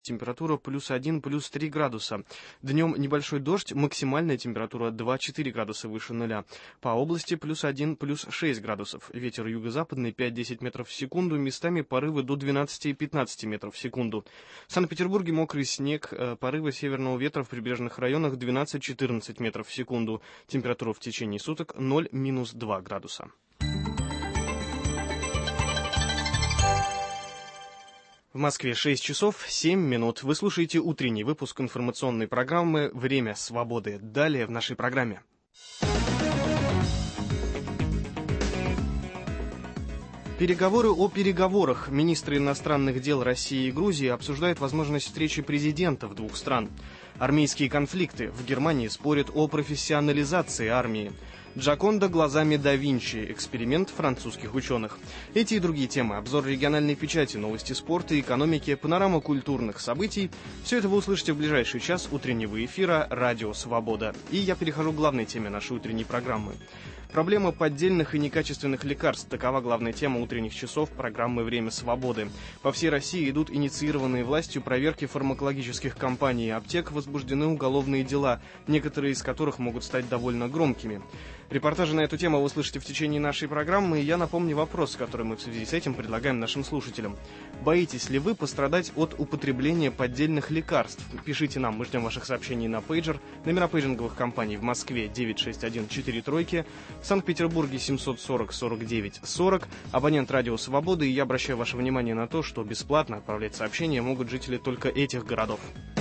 Температура +1, +3 градуса. Днем небольшой дождь, максимальная температура 2-4 градуса выше нуля. По области +1, +6 градусов. Ветер юго-западный 5-10 метров в секунду, местами порывы до 12-15 метров в секунду. В Санкт-Петербурге мокрый снег, порывы северного ветра в прибрежных районах 12-14 метров в секунду. Температура в течение суток 0-2 градуса. В Москве 6 часов 7 минут. Вы слушаете утренний выпуск информационной программы «Время свободы». Далее в нашей программе. Переговоры о переговорах. Министры иностранных дел России и Грузии обсуждают возможность встречи президентов двух стран. Армейские конфликты. В Германии спорят о профессионализации армии. Джоконда глазами да Винчи. Эксперимент французских ученых. Эти и другие темы. Обзор региональной печати, новости спорта, экономики, панорама культурных событий. Все это вы услышите в ближайший час утреннего эфира «Радио Свобода». И я перехожу к главной теме нашей утренней программы. Проблема поддельных и некачественных лекарств – такова главная тема утренних часов программы «Время свободы». По всей России идут инициированные властью проверки фармакологических компаний и аптек, возбуждены уголовные дела, некоторые из которых могут стать довольно громкими. Репортажи на эту тему вы услышите в течение нашей программы, и я напомню вопрос, который мы в связи с этим предлагаем нашим слушателям. Боитесь ли вы пострадать от употребления поддельных лекарств? Пишите нам, мы ждем ваших сообщений на пейджер. Номера пейджинговых компаний в Москве 96143, в Санкт-Петербурге 740-49-40, абонент «Радио Свободы», и я обращаю ваше внимание на то, что бесплатно отправлять сообщения могут жители только этих городов.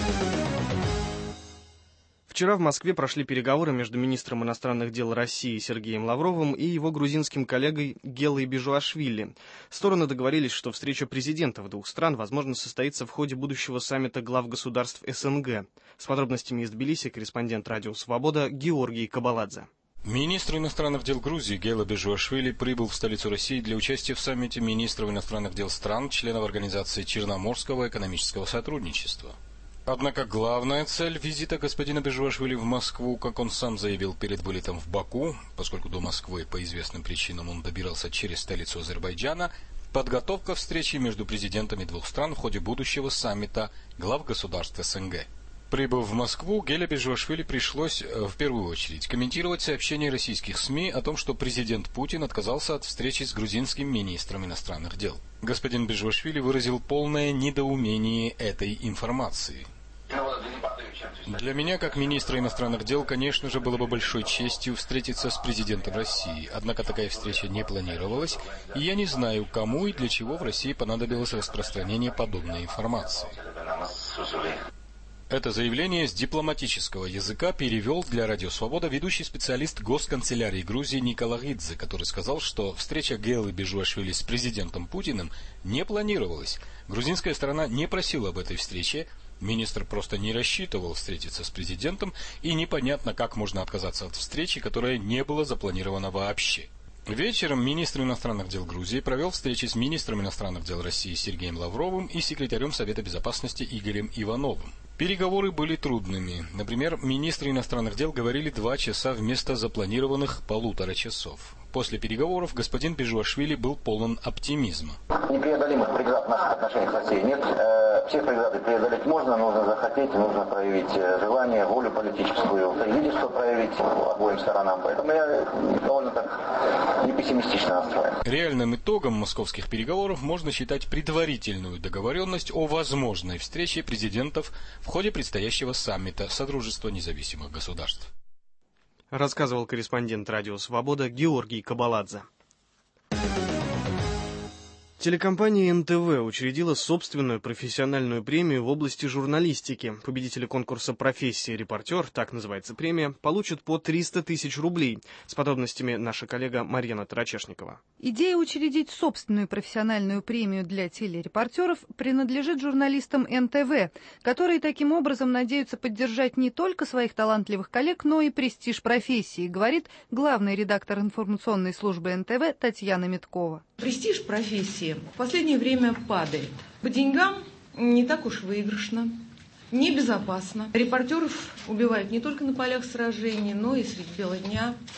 Вчера в Москве прошли переговоры между министром иностранных дел России Сергеем Лавровым и его грузинским коллегой Гелой Бежуашвили. Стороны договорились, что встреча президентов двух стран, возможно, состоится в ходе будущего саммита глав государств СНГ. С подробностями из Тбилиси корреспондент «Радио Свобода» Георгий Кабаладзе. Министр иностранных дел Грузии Гела Бежуашвили прибыл в столицу России для участия в саммите министров иностранных дел стран, членов Организации Черноморского экономического сотрудничества. Однако главная цель визита господина Бежуашвили в Москву, как он сам заявил перед вылетом в Баку, поскольку до Москвы по известным причинам он добирался через столицу Азербайджана, подготовка встречи между президентами двух стран в ходе будущего саммита глав государств СНГ. Прибыв в Москву, Геле Бежуашвили пришлось в первую очередь комментировать сообщения российских СМИ о том, что президент Путин отказался от встречи с грузинским министром иностранных дел. Господин Бежуашвили выразил полное недоумение этой информации. Для меня, как министра иностранных дел, конечно же, было бы большой честью встретиться с президентом России. Однако такая встреча не планировалась, и я не знаю, кому и для чего в России понадобилось распространение подобной информации. Это заявление с дипломатического языка перевел для «Радио Свобода» ведущий специалист госканцелярии Грузии Николагидзе, который сказал, что встреча Гелы Бежуашвили с президентом Путиным не планировалась. Грузинская сторона не просила об этой встрече, министр просто не рассчитывал встретиться с президентом, и непонятно, как можно отказаться от встречи, которая не была запланирована вообще. Вечером министр иностранных дел Грузии провел встречи с министром иностранных дел России Сергеем Лавровым и секретарем Совета Безопасности Игорем Ивановым. Переговоры были трудными. Например, министры иностранных дел говорили 2 часа вместо запланированных 1,5 часов. После переговоров господин Бежуашвили был полон оптимизма. Непреодолимых преград в наших отношениях с Россией нет. Все преграды преодолеть можно, нужно захотеть, нужно проявить желание, волю политическую, лидерство проявить обоим сторонам. Поэтому я довольно так не пессимистично настроен. Реальным итогом московских переговоров можно считать предварительную договоренность о возможной встрече президентов в ходе предстоящего саммита Содружества независимых государств. Рассказывал корреспондент «Радио Свобода» Георгий Кабаладзе. Телекомпания НТВ учредила собственную профессиональную премию в области журналистики. Победители конкурса «Профессия репортер», так называется премия, получат по 300 тысяч рублей. С подробностями наша коллега Марьяна Тарачешникова. Идея учредить собственную профессиональную премию для телерепортеров принадлежит журналистам НТВ, которые таким образом надеются поддержать не только своих талантливых коллег, но и престиж профессии, говорит главный редактор информационной службы НТВ Татьяна Миткова. Престиж профессии в последнее время падает. По деньгам не так уж выигрышно, небезопасно. Репортеров убивают не только на полях сражений, но и средь бела дня, в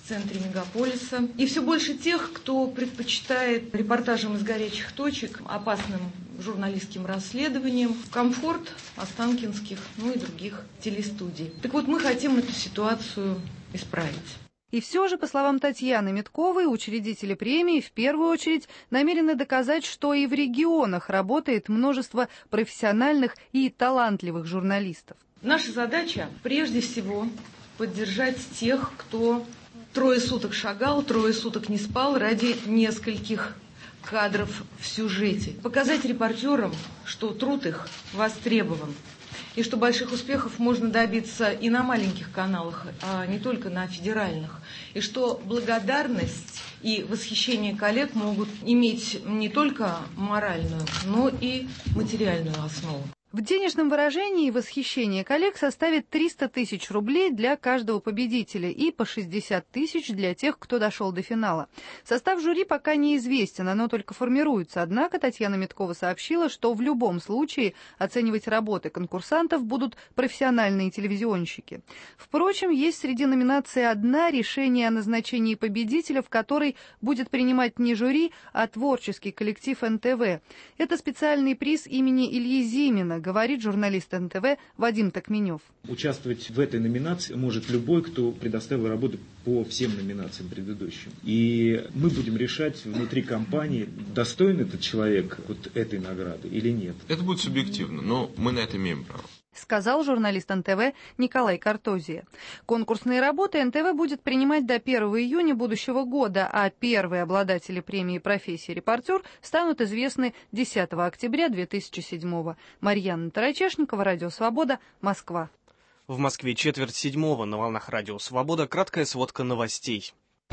центре мегаполиса. И все больше тех, кто предпочитает репортажам из горячих точек, опасным журналистским расследованиям, в комфорт останкинских, и других телестудий. Так вот, мы хотим эту ситуацию исправить. И все же, по словам Татьяны Митковой, учредители премии в первую очередь намерены доказать, что и в регионах работает множество профессиональных и талантливых журналистов. Наша задача прежде всего поддержать тех, кто 3 суток шагал, 3 суток не спал ради нескольких кадров в сюжете. Показать репортерам, что труд их востребован. И что больших успехов можно добиться и на маленьких каналах, а не только на федеральных. И что благодарность и восхищение коллег могут иметь не только моральную, но и материальную основу. В денежном выражении восхищение коллег составит 300 тысяч рублей для каждого победителя и по 60 тысяч для тех, кто дошел до финала. Состав жюри пока неизвестен, оно только формируется. Однако Татьяна Миткова сообщила, что в любом случае оценивать работы конкурсантов будут профессиональные телевизионщики. Впрочем, есть среди номинаций одна — решение о назначении победителя, в которой будет принимать не жюри, а творческий коллектив НТВ. Это специальный приз имени Ильи Зимина, говорит журналист НТВ Вадим Токменев. Участвовать в этой номинации может любой, кто предоставил работу по всем номинациям предыдущим. И мы будем решать внутри компании, достоин этот человек вот этой награды или нет. Это будет субъективно, но мы на это имеем право. Сказал журналист НТВ Николай Картозия. Конкурсные работы НТВ будет принимать до 1 июня будущего года, а первые обладатели премии профессии репортер станут известны 10 октября 2007-го. Марьяна Тарачешникова, Радио Свобода, Москва. В Москве 6:45 на волнах Радио Свобода. Краткая сводка новостей.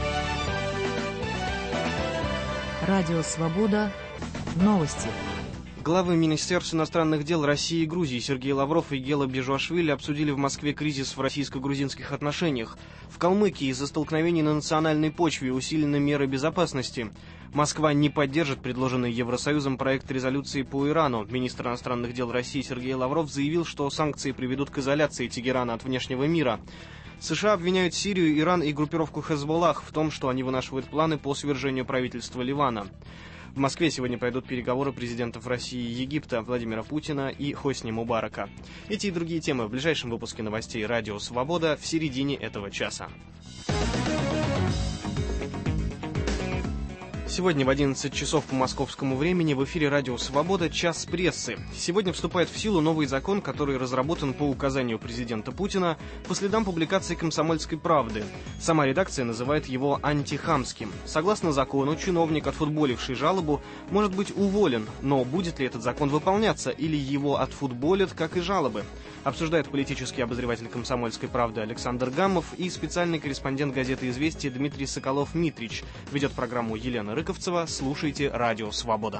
Радио Свобода. Новости. Главы Министерств иностранных дел России и Грузии Сергей Лавров и Гела Бежуашвили обсудили в Москве кризис в российско-грузинских отношениях. В Калмыкии из-за столкновений на национальной почве усилены меры безопасности. Москва не поддержит предложенный Евросоюзом проект резолюции по Ирану. Министр иностранных дел России Сергей Лавров заявил, что санкции приведут к изоляции Тегерана от внешнего мира. США обвиняют Сирию, Иран и группировку Хезболлах в том, что они вынашивают планы по свержению правительства Ливана. В Москве сегодня пройдут переговоры президентов России и Египта Владимира Путина и Хосни Мубарака. Эти и другие темы в ближайшем выпуске новостей «Радио Свобода» в середине этого часа. Сегодня в 11 часов по московскому времени в эфире «Радио Свобода» «Час прессы». Сегодня вступает в силу новый закон, который разработан по указанию президента Путина по следам публикации «Комсомольской правды». Сама редакция называет его антихамским. Согласно закону, чиновник, отфутболивший жалобу, может быть уволен, но будет ли этот закон выполняться или его отфутболят, как и жалобы? Обсуждает политический обозреватель «Комсомольской правды» Александр Гамов и специальный корреспондент газеты «Известия» Дмитрий Соколов-Митрич. Ведет программу Елена Рыковцева. Слушайте «Радио Свобода».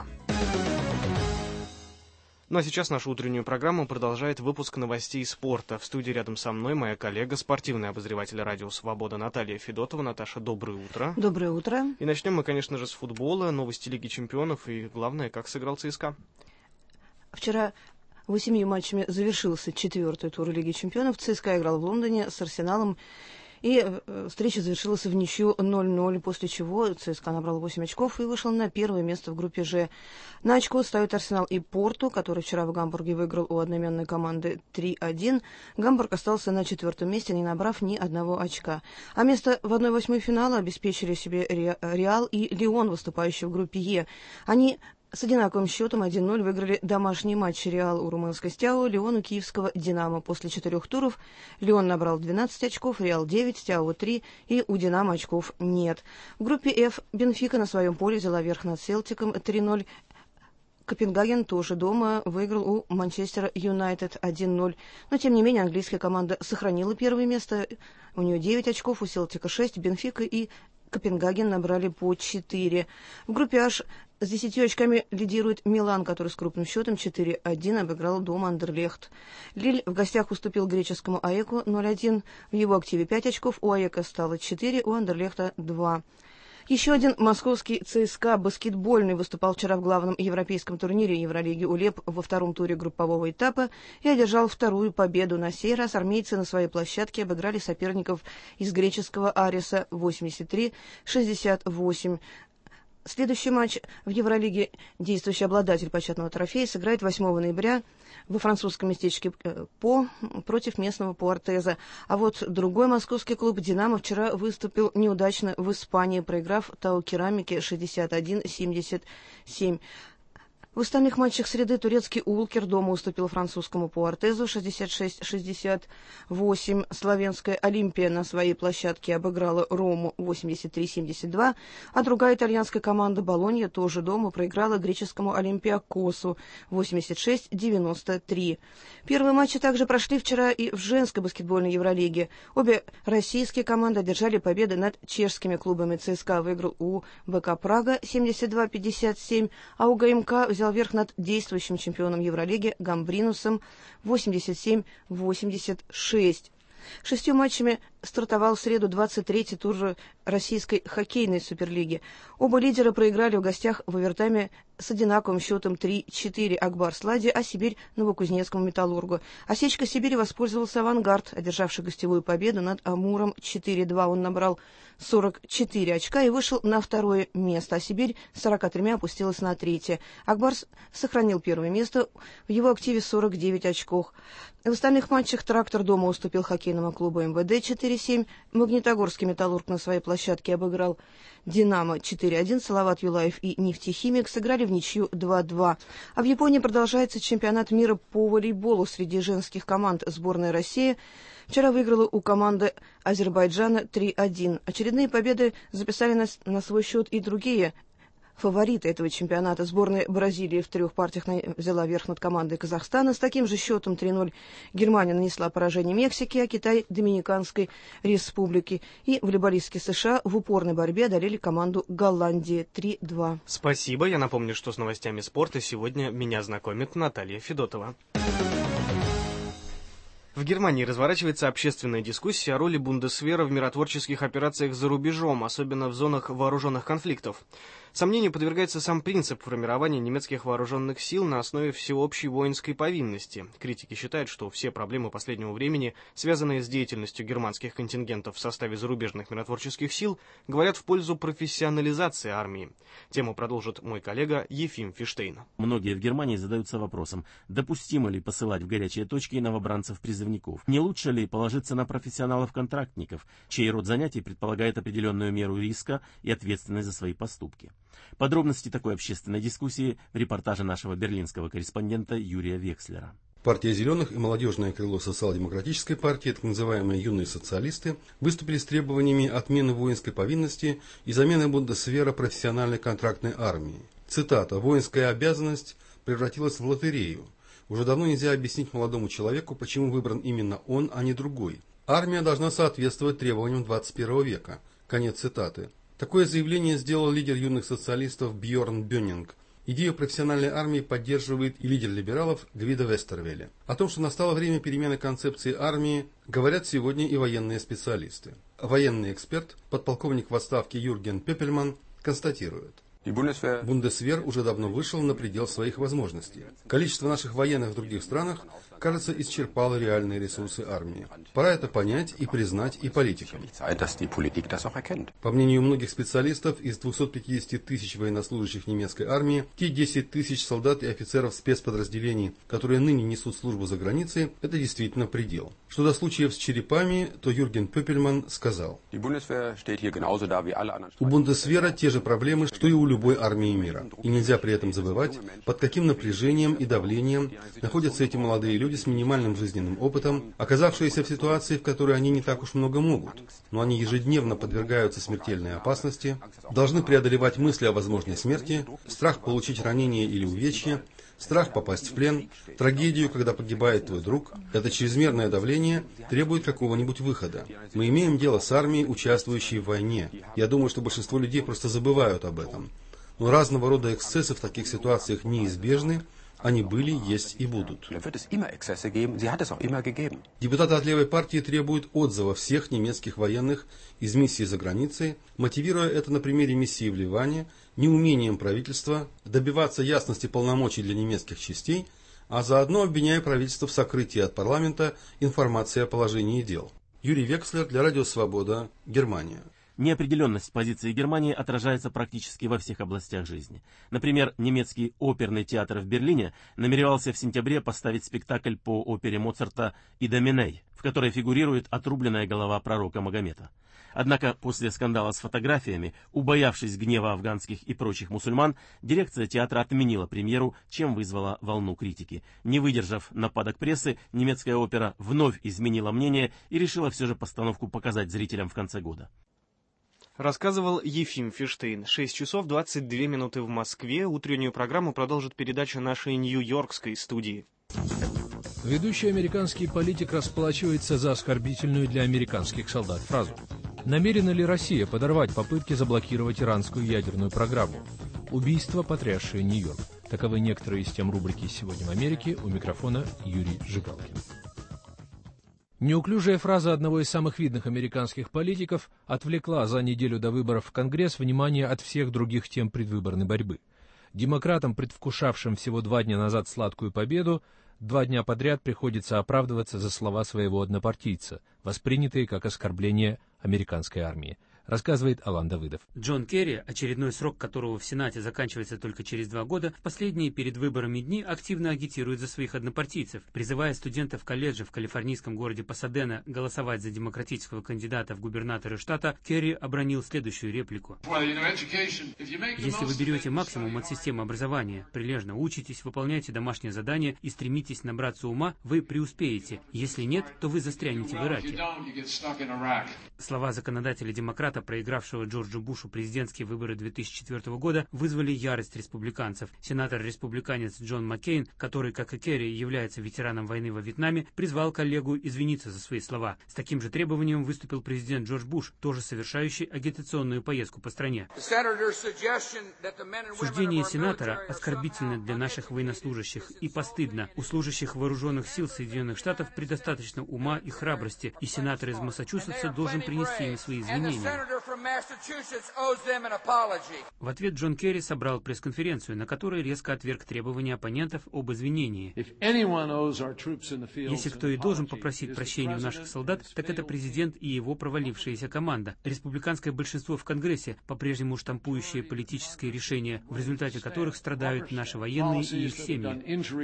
Ну а сейчас нашу утреннюю программу продолжает выпуск новостей спорта. В студии рядом со мной моя коллега, спортивный обозреватель «Радио Свобода» Наталья Федотова. Наташа, доброе утро. Доброе утро. И начнем мы, конечно же, с футбола, новости Лиги чемпионов и, главное, как сыграл ЦСКА. Вчера 8 матчами завершился 4-й тур Лиги чемпионов. ЦСКА играл в Лондоне с Арсеналом. И встреча завершилась в ничью 0-0, после чего ЦСКА набрал 8 очков и вышел на первое место в группе «Ж». На очко ставят Арсенал и Порту, который вчера в Гамбурге выиграл у одноименной команды 3-1. Гамбург остался на 4-м месте, не набрав ни одного очка. А место в 1/8 финала обеспечили себе Реал и Лион, выступающие в группе Е. Они с одинаковым счетом 1-0 выиграли домашний матч. Реал у румынской Стяо, Лион у киевского Динамо. После 4 туров Лион набрал 12 очков, Реал 9, Стяо 3 и у Динамо очков нет. В группе F Бенфика на своем поле взяла верх над Селтиком 3-0. Копенгаген тоже дома выиграл у Манчестера Юнайтед 1-0. Но, тем не менее, английская команда сохранила первое место. У нее 9 очков, у Селтика 6, Бенфика и Копенгаген набрали по 4. В группе H с 10 очками лидирует Милан, который с крупным счетом 4-1 обыграл дома Андерлехт. Лиль в гостях уступил греческому АЭКу 0-1. В его активе 5 очков, у АЭКа стало 4, у Андерлехта 2. Еще один московский ЦСКА баскетбольный выступал вчера в главном европейском турнире Евролиги УЛЕП во втором туре группового этапа и одержал вторую победу. На сей раз армейцы на своей площадке обыграли соперников из греческого Ариса 83-68. Следующий матч в Евролиге действующий обладатель почетного трофея сыграет 8 ноября во французском местечке По против местного Пуартеза. А вот другой московский клуб «Динамо» вчера выступил неудачно в Испании, проиграв Тау Керамике 61-77. В остальных матчах среды турецкий Улкер дома уступил французскому Пуартезу 66-68. Славянская Олимпия на своей площадке обыграла Рому 83-72, а другая итальянская команда Болонья тоже дома проиграла греческому Олимпиакосу 86-93. Первые матчи также прошли вчера и в женской баскетбольной Евролиге. Обе российские команды одержали победы над чешскими клубами. ЦСКА выиграл у БК Прага 72-57, а у ГМК взял верх над действующим чемпионом Евролиги Гамбринусом 87-86. 6 матчами стартовал в среду 23-й тур российской хоккейной суперлиги. Оба лидера проиграли в гостях в овертайме с одинаковым счетом 3-4 Акбарс Ладе, а Сибирь Новокузнецкому Металлургу. Осечкой Сибири воспользовался «Авангард», одержавший гостевую победу над Амуром 4-2. Он набрал 44 очка и вышел на второе место, а Сибирь с 43 опустилась на третье. Акбарс сохранил первое место, в его активе 49 очков. В остальных матчах «Трактор» дома уступил хоккейному клубу МВД 4-7, Магнитогорский «Металлург» на своей площадке обыграл «Динамо» 4-1, Салават Юлаев и «Нефтехимик» сыграли в ничью 2-2. А в Японии продолжается чемпионат мира по волейболу среди женских команд. Сборная России вчера выиграла у команды Азербайджана 3-1. Очередные победы записали на свой счет и другие фавориты этого чемпионата. Сборная Бразилии в 3 партиях взяла верх над командой Казахстана. С таким же счетом 3-0 Германия нанесла поражение Мексике, а Китай – Доминиканской республике. И волейболистки США в упорной борьбе одолели команду Голландии 3-2. Спасибо. Я напомню, что с новостями спорта сегодня меня знакомит Наталья Федотова. В Германии разворачивается общественная дискуссия о роли Бундесвера в миротворческих операциях за рубежом, особенно в зонах вооруженных конфликтов. Сомнению подвергается сам принцип формирования немецких вооруженных сил на основе всеобщей воинской повинности. Критики считают, что все проблемы последнего времени, связанные с деятельностью германских контингентов в составе зарубежных миротворческих сил, говорят в пользу профессионализации армии. Тему продолжит мой коллега Ефим Фиштейн. Многие в Германии задаются вопросом, допустимо ли посылать в горячие точки новобранцев-призывников? Не лучше ли положиться на профессионалов-контрактников, чей род занятий предполагает определенную меру риска и ответственность за свои поступки? Подробности такой общественной дискуссии в репортаже нашего берлинского корреспондента Юрия Векслера. Партия «Зеленых» и молодежное крыло социал-демократической партии, так называемые «юные социалисты», выступили с требованиями отмены воинской повинности и замены Бундесвера профессиональной контрактной армией. Цитата: «Воинская обязанность превратилась в лотерею. Уже давно нельзя объяснить молодому человеку, почему выбран именно он, а не другой. Армия должна соответствовать требованиям 21 века». Конец цитаты. Такое заявление сделал лидер юных социалистов Бьорн Бёнинг. Идею профессиональной армии поддерживает и лидер либералов Гвидо Вестервеле. О том, что настало время перемены концепции армии, говорят сегодня и военные специалисты. Военный эксперт, подполковник в отставке Юрген Пепельман, констатирует: Бундесвер уже давно вышел на предел своих возможностей. Количество наших военных в других странах, кажется, исчерпало реальные ресурсы армии. Пора это понять и признать и политикам. По мнению многих специалистов, из 250 тысяч военнослужащих немецкой армии, те 10 тысяч солдат и офицеров спецподразделений, которые ныне несут службу за границей, это действительно предел. Что до случаев с черепами, то Юрген Пепельман сказал: у Бундесвера те же проблемы, что и у любой армии мира. И нельзя при этом забывать, под каким напряжением и давлением находятся эти молодые люди с минимальным жизненным опытом, оказавшиеся в ситуации, в которой они не так уж много могут, но они ежедневно подвергаются смертельной опасности, должны преодолевать мысли о возможной смерти, страх получить ранение или увечье, страх попасть в плен, трагедию, когда погибает твой друг. Это чрезмерное давление требует какого-нибудь выхода. Мы имеем дело с армией, участвующей в войне. Я думаю, что большинство людей просто забывают об этом. Но разного рода эксцессы в таких ситуациях неизбежны, Они были, есть и будут. Депутаты от левой партии требуют отзыва всех немецких военных из миссии за границей, мотивируя это на примере миссии в Ливане, неумением правительства добиваться ясности полномочий для немецких частей, а заодно обвиняя правительство в сокрытии от парламента информации о положении дел. Юрий Векслер для Радио Свобода, Германия. Неопределенность позиции Германии отражается практически во всех областях жизни. Например, немецкий оперный театр в Берлине намеревался в сентябре поставить спектакль по опере Моцарта «Идоминей», в которой фигурирует отрубленная голова пророка Магомета. Однако после скандала с фотографиями, убоявшись гнева афганских и прочих мусульман, дирекция театра отменила премьеру, чем вызвала волну критики. Не выдержав нападок прессы, немецкая опера вновь изменила мнение и решила все же постановку показать зрителям в конце года. Рассказывал Ефим Фиштейн. 6 часов 22 минуты в Москве. Утреннюю программу продолжит передача нашей нью-йоркской студии. Ведущий американский политик расплачивается за оскорбительную для американских солдат фразу. Намерена ли Россия подорвать попытки заблокировать иранскую ядерную программу? Убийство, потрясшее Нью-Йорк. Таковы некоторые из тем рубрики «Сегодня в Америке». У микрофона Юрий Жигалкин. Неуклюжая фраза одного из самых видных американских политиков отвлекла за неделю до выборов в Конгресс внимание от всех других тем предвыборной борьбы. Демократам, предвкушавшим всего 2 дня назад сладкую победу, 2 дня подряд приходится оправдываться за слова своего однопартийца, воспринятые как оскорбление американской армии. Рассказывает Алан Давыдов. Джон Керри, очередной срок которого в Сенате заканчивается только через 2 года, в последние перед выборами дни активно агитирует за своих однопартийцев, призывая студентов колледжа в калифорнийском городе Пасадена голосовать за демократического кандидата в губернаторы штата. Керри обронил следующую реплику. Если вы берете максимум от системы образования, прилежно учитесь, выполняете домашние задания и стремитесь набраться ума, вы преуспеете. Если нет, то вы застрянете в Ираке. Слова законодателя-демократа, проигравшего Джорджу Бушу президентские выборы 2004 года, вызвали ярость республиканцев. Сенатор-республиканец Джон Маккейн, который, как и Керри, является ветераном войны во Вьетнаме, призвал коллегу извиниться за свои слова. С таким же требованием выступил президент Джордж Буш, тоже совершающий агитационную поездку по стране. Суждение сенатора оскорбительно для наших военнослужащих и постыдно. У служащих вооруженных сил Соединенных Штатов предостаточно ума и храбрости, и сенатор из Массачусетса должен принести им свои извинения. В ответ Джон Керри собрал пресс-конференцию, на которой резко отверг требования оппонентов об извинении. Если кто и должен попросить прощения у наших солдат, так это президент и его провалившаяся команда. Республиканское большинство в Конгрессе, по-прежнему штампующее политические решения, в результате которых страдают наши военные и их семьи.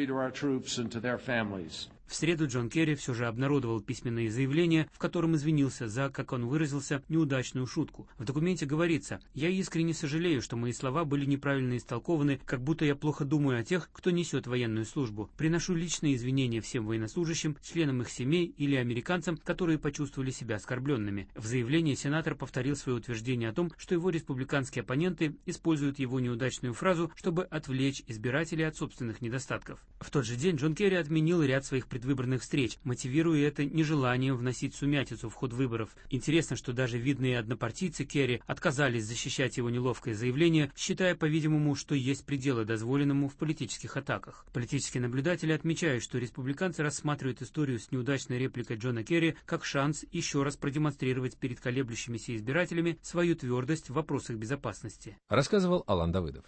В среду Джон Керри все же обнародовал письменное заявление, в котором извинился за, как он выразился, неудачную шутку. В документе говорится: «Я искренне сожалею, что мои слова были неправильно истолкованы, как будто я плохо думаю о тех, кто несет военную службу. Приношу личные извинения всем военнослужащим, членам их семей или американцам, которые почувствовали себя оскорбленными». В заявлении сенатор повторил свое утверждение о том, что его республиканские оппоненты используют его неудачную фразу, чтобы отвлечь избирателей от собственных недостатков. В тот же день Джон Керри отменил ряд своих предвыборных встреч, мотивируя это нежеланием вносить сумятицу в ход выборов. Интересно, что даже видные однопартийцы Керри отказались защищать его неловкое заявление, считая, по-видимому, что есть пределы дозволенному в политических атаках. Политические наблюдатели отмечают, что республиканцы рассматривают историю с неудачной репликой Джона Керри как шанс еще раз продемонстрировать перед колеблющимися избирателями свою твердость в вопросах безопасности. Рассказывал Алан Давыдов.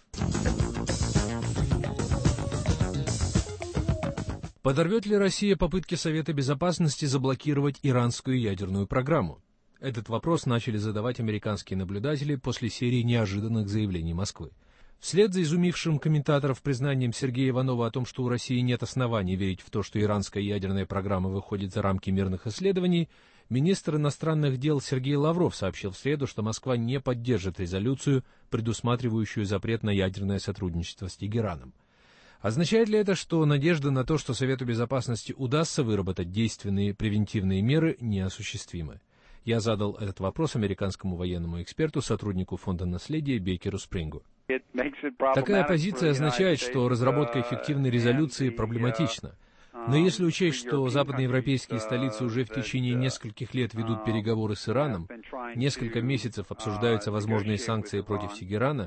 Подорвет ли Россия попытки Совета Безопасности заблокировать иранскую ядерную программу? Этот вопрос начали задавать американские наблюдатели после серии неожиданных заявлений Москвы. Вслед за изумившим комментаторов признанием Сергея Иванова о том, что у России нет оснований верить в то, что иранская ядерная программа выходит за рамки мирных исследований, министр иностранных дел Сергей Лавров сообщил в среду, что Москва не поддержит резолюцию, предусматривающую запрет на ядерное сотрудничество с Тегераном. Означает ли это, что надежда на то, что Совету Безопасности удастся выработать действенные превентивные меры, неосуществимы? Я задал этот вопрос американскому военному эксперту, сотруднику Фонда наследия Бейкеру Спрингу. Такая позиция означает, что разработка эффективной резолюции проблематична. Но если учесть, что западноевропейские столицы уже в течение нескольких лет ведут переговоры с Ираном, несколько месяцев обсуждаются возможные санкции против Тегерана,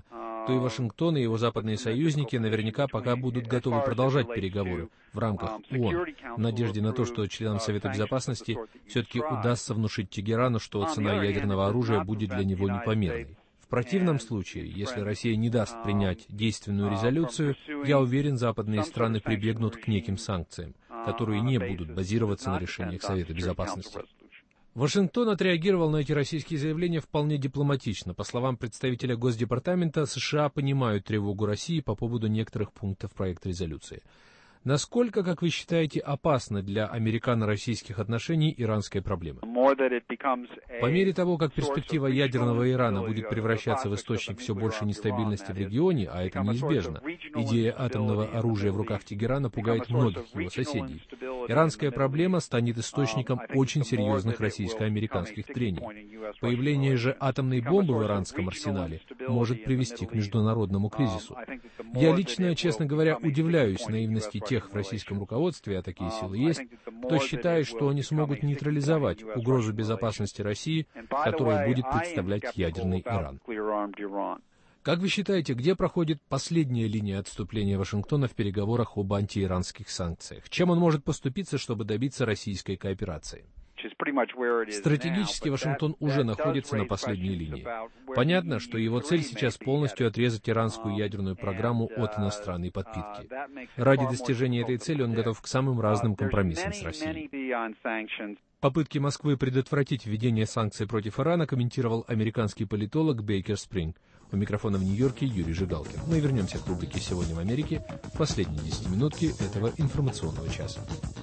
то и Вашингтон и его западные союзники наверняка пока будут готовы продолжать переговоры в рамках ООН, в надежде на то, что членам Совета Безопасности все-таки удастся внушить Тегерану, что цена ядерного оружия будет для него непомерной. В противном случае, если Россия не даст принять действенную резолюцию, я уверен, западные страны прибегнут к неким санкциям, которые не будут базироваться на решениях Совета Безопасности. Вашингтон отреагировал на эти российские заявления вполне дипломатично. По словам представителя Госдепартамента, США понимают тревогу России по поводу некоторых пунктов проекта резолюции. Насколько, как вы считаете, опасна для американо-российских отношений иранская проблема? По мере того, как перспектива ядерного Ирана будет превращаться в источник все большей нестабильности в регионе, а это неизбежно, идея атомного оружия в руках Тегерана пугает многих его соседей. Иранская проблема станет источником очень серьезных российско-американских трений. Появление же атомной бомбы в иранском арсенале может привести к международному кризису. Я лично, честно говоря, удивляюсь наивности тех в российском руководстве, а такие силы есть, кто считает, что они смогут нейтрализовать угрозу безопасности России, которую будет представлять ядерный Иран. Как вы считаете, где проходит последняя линия отступления Вашингтона в переговорах об антииранских санкциях? Чем он может поступиться, чтобы добиться российской кооперации? Стратегически Вашингтон уже находится на последней линии. Понятно, что его цель сейчас полностью отрезать иранскую ядерную программу от иностранной подпитки. Ради достижения этой цели он готов к самым разным компромиссам с Россией. Попытки Москвы предотвратить введение санкций против Ирана комментировал американский политолог Бейкер Спринг. У микрофона в Нью-Йорке Юрий Жигалкин. Мы вернемся к рубрике «Сегодня в Америке» в последние 10 минутки этого информационного часа.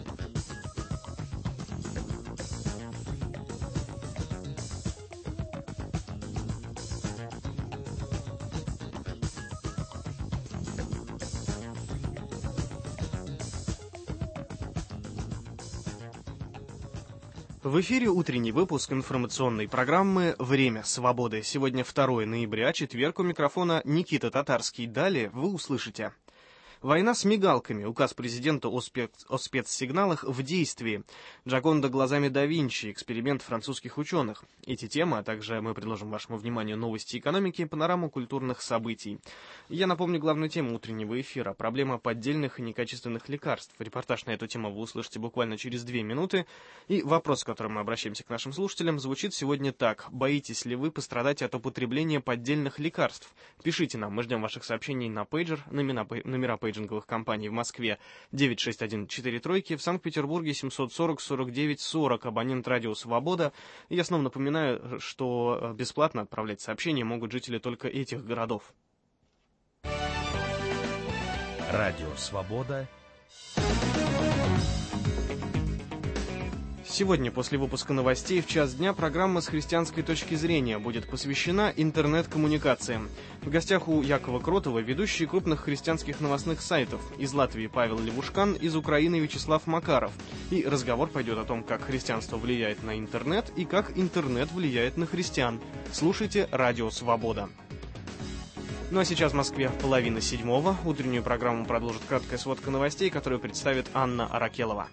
В эфире утренний выпуск информационной программы «Время свободы». Сегодня 2 ноября, четверг, у микрофона Никита Татарский. Далее вы услышите: война с мигалками. Указ президента о спецсигналах в действии. Джоконда глазами да Винчи. Эксперимент французских ученых. Эти темы, а также мы предложим вашему вниманию новости экономики и панораму культурных событий. Я напомню главную тему утреннего эфира. Проблема поддельных и некачественных лекарств. Репортаж на эту тему вы услышите буквально через 2 минуты. И вопрос, с которым мы обращаемся к нашим слушателям, звучит сегодня так. Боитесь ли вы пострадать от употребления поддельных лекарств? Пишите нам. Мы ждем ваших сообщений на пейджер, номера пейджинговых компаний в Москве 96143, в Санкт-Петербурге 740-49-40, абонент радио «Свобода». Я снова напоминаю, что бесплатно отправлять сообщения могут жители только этих городов. Радио «Свобода». Сегодня, после выпуска новостей, в час дня программа «С христианской точки зрения» будет посвящена интернет-коммуникациям. В гостях у Якова Кротова ведущие крупных христианских новостных сайтов. Из Латвии Павел Левушкан, из Украины Вячеслав Макаров. И разговор пойдет о том, как христианство влияет на интернет и как интернет влияет на христиан. Слушайте «Радио Свобода». Ну а сейчас в Москве 6:30. Утреннюю программу продолжит краткая сводка новостей, которую представит Анна Аракелова.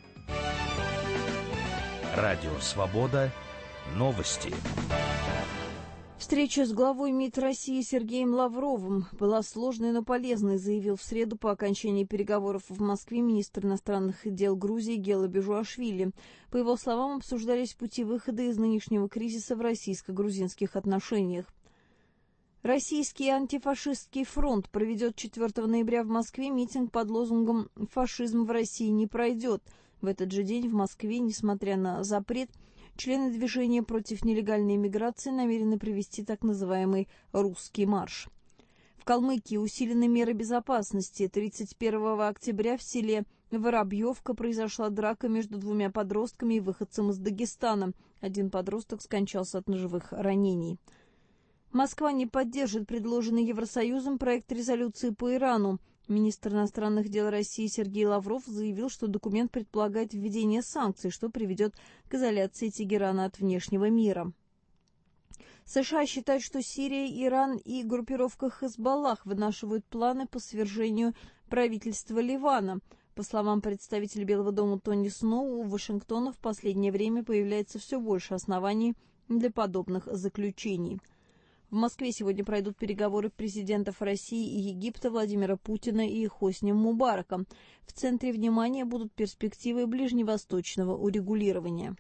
Радио «Свобода». Новости. Встреча с главой МИД России Сергеем Лавровым была сложной, но полезной, заявил в среду по окончании переговоров в Москве министр иностранных дел Грузии Гела Бежуашвили. По его словам, обсуждались пути выхода из нынешнего кризиса в российско-грузинских отношениях. Российский антифашистский фронт проведет 4 ноября в Москве митинг под лозунгом «Фашизм в России не пройдет». В этот же день в Москве, несмотря на запрет, члены движения против нелегальной миграции намерены провести так называемый «Русский марш». В Калмыкии усилены меры безопасности. 31 октября в селе Воробьевка произошла драка между 2 подростками и выходцем из Дагестана. Один подросток скончался от ножевых ранений. Москва не поддержит предложенный Евросоюзом проект резолюции по Ирану. Министр иностранных дел России Сергей Лавров заявил, что документ предполагает введение санкций, что приведет к изоляции Тегерана от внешнего мира. США считают, что Сирия, Иран и группировка Хезболлах вынашивают планы по свержению правительства Ливана. По словам представителя Белого дома Тони Сноу, у Вашингтона в последнее время появляется все больше оснований для подобных заключений. В Москве сегодня пройдут переговоры президентов России и Египта Владимира Путина и Хосни Мубарака. В центре внимания будут перспективы ближневосточного урегулирования.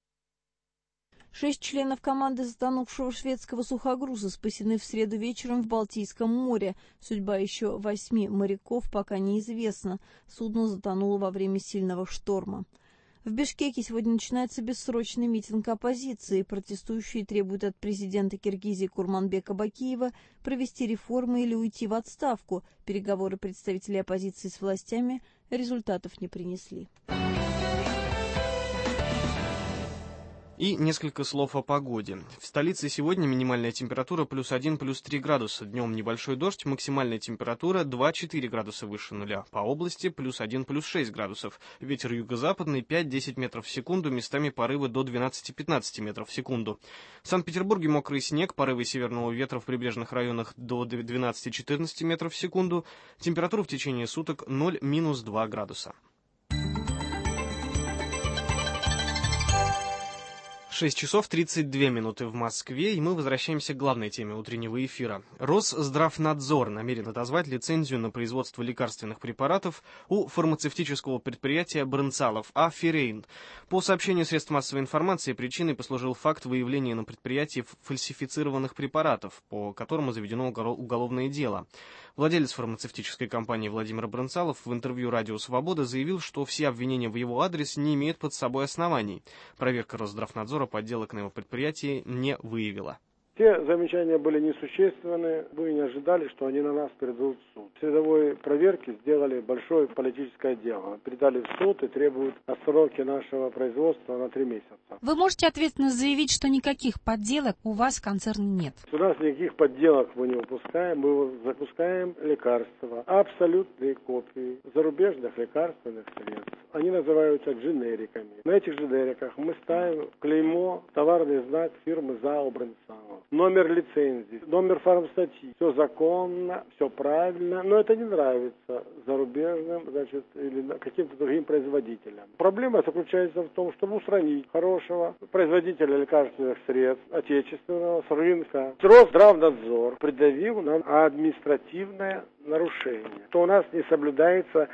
6 членов команды затонувшего шведского сухогруза спасены в среду вечером в Балтийском море. Судьба еще 8 моряков пока неизвестна. Судно затонуло во время сильного шторма. В Бишкеке сегодня начинается бессрочный митинг оппозиции. Протестующие требуют от президента Киргизии Курманбека Бакиева провести реформы или уйти в отставку. Переговоры представителей оппозиции с властями результатов не принесли. И несколько слов о погоде. В столице сегодня минимальная температура +1, +3 градуса. Днем небольшой дождь, максимальная температура 2-4 градуса выше нуля. По области +1, +6 градусов. Ветер юго-западный 5-10 метров в секунду, местами порывы до 12-15 метров в секунду. В Санкт-Петербурге мокрый снег, порывы северного ветра в прибрежных районах до 12-14 метров в секунду. Температура в течение суток 0-2 градуса. 6 часов 32 минуты в Москве, и мы возвращаемся к главной теме утреннего эфира. Росздравнадзор намерен отозвать лицензию на производство лекарственных препаратов у фармацевтического предприятия Брынцалов Ферейн. По сообщению средств массовой информации, причиной послужил факт выявления на предприятии фальсифицированных препаратов, по которому заведено уголовное дело. Владелец фармацевтической компании Владимир Брынцалов в интервью «Радио Свобода» заявил, что все обвинения в его адрес не имеют под собой оснований. Проверка Росздравнадзора подделок на его предприятии не выявила. Те замечания были несущественны. Мы не ожидали, что они на нас передадут в суд. В средовой проверке сделали большое политическое дело. Передали в суд и требуют отсроки нашего производства на 3 месяца. Вы можете ответственно заявить, что никаких подделок у вас в концерне нет? У нас никаких подделок мы не выпускаем. Мы запускаем лекарства, абсолютные копии зарубежных лекарственных средств. Они называются дженериками. На этих дженериках мы ставим клеймо, товарный знак фирмы ЗАО Брынцалов. Номер лицензии, номер фармстатьи. Все законно, все правильно, но это не нравится зарубежным, или каким-то другим производителям. Проблема заключается в том, чтобы устранить хорошего производителя лекарственных средств, отечественного, с рынка. Росздравнадзор предъявил нам административное нарушение, что у нас не соблюдается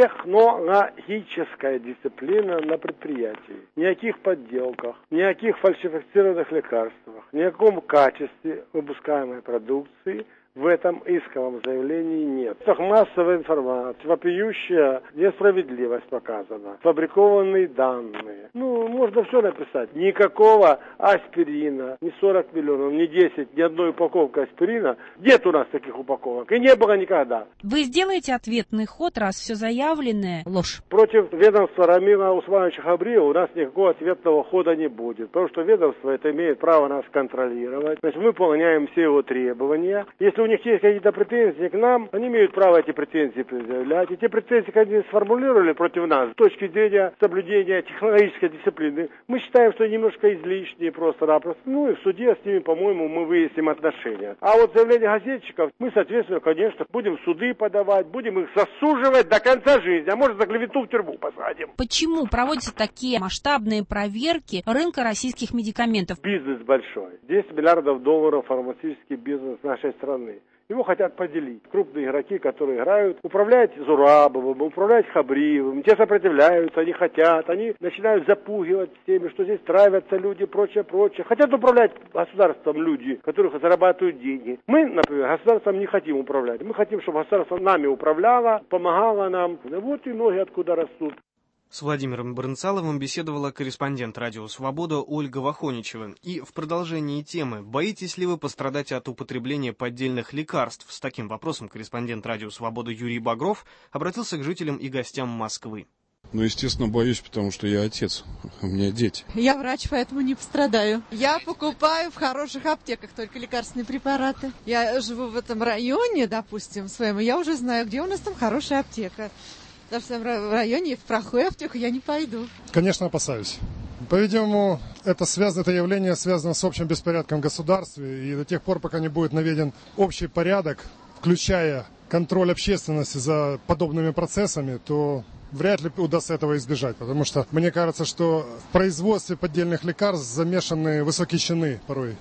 технологическая дисциплина на предприятии. Никаких подделках, никаких фальсифицированных лекарствах, ни о каком качестве выпускаемой продукции в этом исковом заявлении нет. Это массовая информация, вопиющая несправедливость показана, фабрикованные данные. Можно все написать. Никакого аспирина, ни 40 миллионов, ни 10, ни одной упаковки аспирина. Нет у нас таких упаковок. И не было никогда. Вы сделаете ответный ход, раз все заявленное ложь? Против ведомства Рамила Усмановича Хабриева у нас никакого ответного хода не будет. Потому что ведомство это имеет право нас контролировать. Значит, мы выполняем все его требования. Если у них есть какие-то претензии к нам, они имеют право эти претензии предъявлять. И те претензии, которые они сформулировали против нас, с точки зрения соблюдения технологической дисциплины, мы считаем, что немножко излишние просто-напросто. И в суде с ними, по-моему, мы выясним отношения. А вот заявления газетчиков, мы, соответственно, конечно, будем в суды подавать, будем их засуживать до конца жизни, а может, за клевету в тюрьму посадим. Почему проводятся такие масштабные проверки рынка российских медикаментов? Бизнес большой. 10 миллиардов долларов фармацевтический бизнес нашей страны. Его хотят поделить. Крупные игроки, которые играют, управлять Зурабовым, управлять Хабриевым, те сопротивляются, они хотят, они начинают запугивать всеми, что здесь травятся люди, прочее. Хотят управлять государством люди, которых зарабатывают деньги. Мы, например, государством не хотим управлять. Мы хотим, чтобы государство нами управляло, помогало нам. Вот и ноги откуда растут. С Владимиром Брынцаловым беседовала корреспондент «Радио Свобода» Ольга Вахоничева. И в продолжении темы: боитесь ли вы пострадать от употребления поддельных лекарств? С таким вопросом корреспондент «Радио Свобода» Юрий Багров обратился к жителям и гостям Москвы. Естественно, боюсь, потому что я отец, у меня дети. Я врач, поэтому не пострадаю. Я покупаю в хороших аптеках только лекарственные препараты. Я живу в этом районе, допустим, своем, и я уже знаю, где у нас там хорошая аптека. Потому что в районе, в плохую аптеку я не пойду. Конечно, опасаюсь. По-видимому, это явление связано с общим беспорядком в государстве. И до тех пор, пока не будет наведен общий порядок, включая контроль общественности за подобными процессами, то вряд ли удастся этого избежать. Потому что мне кажется, что в производстве поддельных лекарств замешаны высокие чины порой